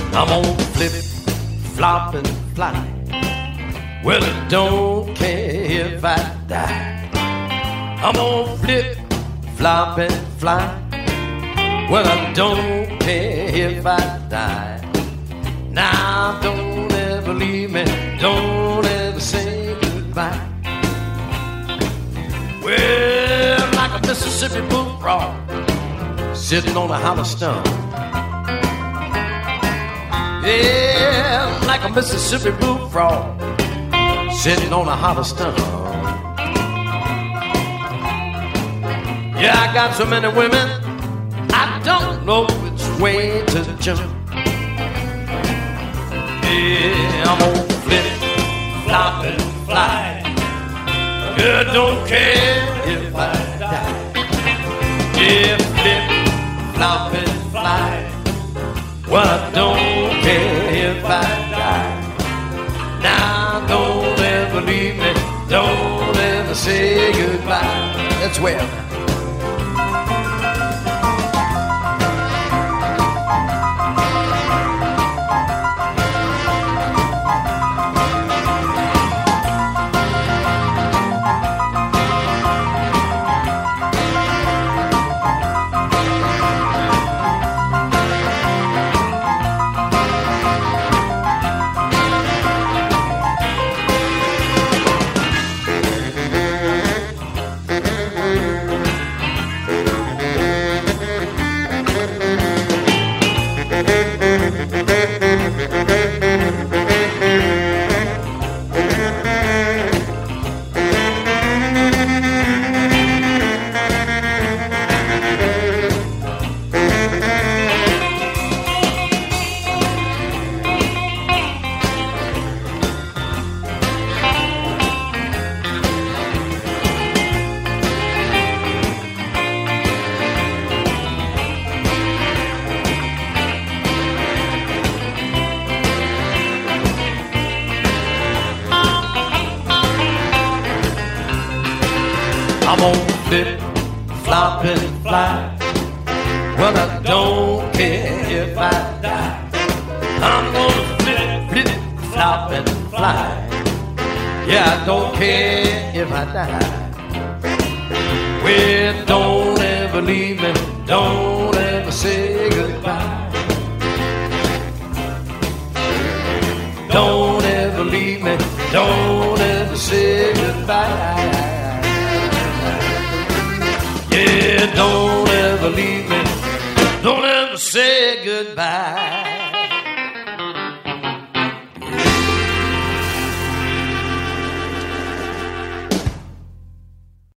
I'm gonna flip, flop, and fly. Well, I don't care if I die. I'm gonna flip, flop, and fly. Well, I don't care if I die. Now, don't ever leave me, don't ever say goodbye. Well, like a Mississippi bullfrog sitting on a hollow stump. Yeah, like a Mississippi bullfrog sitting on a hollow stump. Yeah, I got so many women, I don't know which way to jump. Yeah, I'm gonna flip, flop, and fly. Girl, don't care if I die. Yeah, flip, flop, and fly. Well, I don't care if I die. Now, don't ever leave me, don't ever say goodbye. That's where. I'm gonna flip, flop, and fly. Well, I don't care if I die. I'm gonna flip, flip, flop, and fly. Yeah, I don't care if I die. Well, don't ever leave me, don't ever say goodbye. Don't ever leave me, don't ever say goodbye. Yeah, don't ever leave me, don't ever say goodbye.